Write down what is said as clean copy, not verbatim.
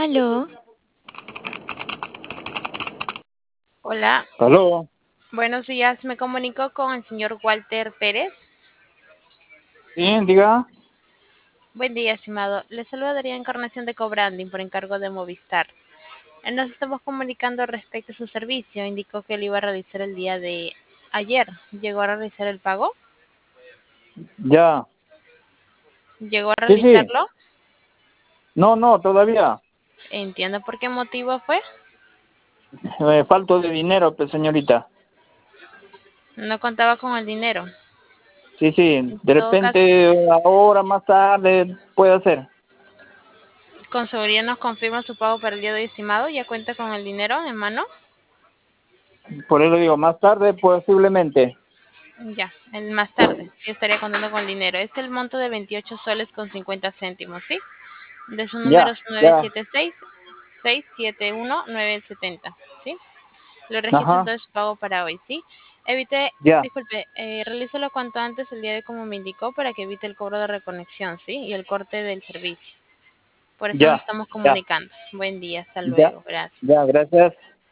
Aló, Hola, Aló, buenos días. Me comunico con el señor Walter Pérez. sí, diga. Buen día, estimado. Le saluda Daría Encarnación de Cobranding por encargo de Movistar. Nos estamos comunicando respecto a su servicio. Indicó que lo iba a realizar el día de ayer. ¿Llegó a realizar el pago? Ya. ¿Llegó a Sí, sí. realizarlo? No, no, todavía. Entiendo por qué motivo fue. Falto de dinero, pues, señorita. No contaba con el dinero. Sí, sí. En De todo caso, repente, ahora, más tarde, puede ser. con seguridad nos confirma su pago para el día de hoy, estimado. ¿Ya cuenta con el dinero en mano? Por eso digo, más tarde, posiblemente. Ya, el más tarde. Sí estaría contando con el dinero. Es el monto de 28 soles con 50 céntimos, ¿sí? De su número Ya, es ya. 976-671-970, ¿sí? Lo registro Ajá, entonces su pago para hoy, ¿sí? Evite, ya, disculpe, realícelo cuanto antes el día de como me indicó para que evite el cobro de reconexión, ¿sí? Y el corte del servicio. Por eso nos ya, estamos ya, comunicando. Buen día, hasta ya, luego. Gracias. ya, gracias.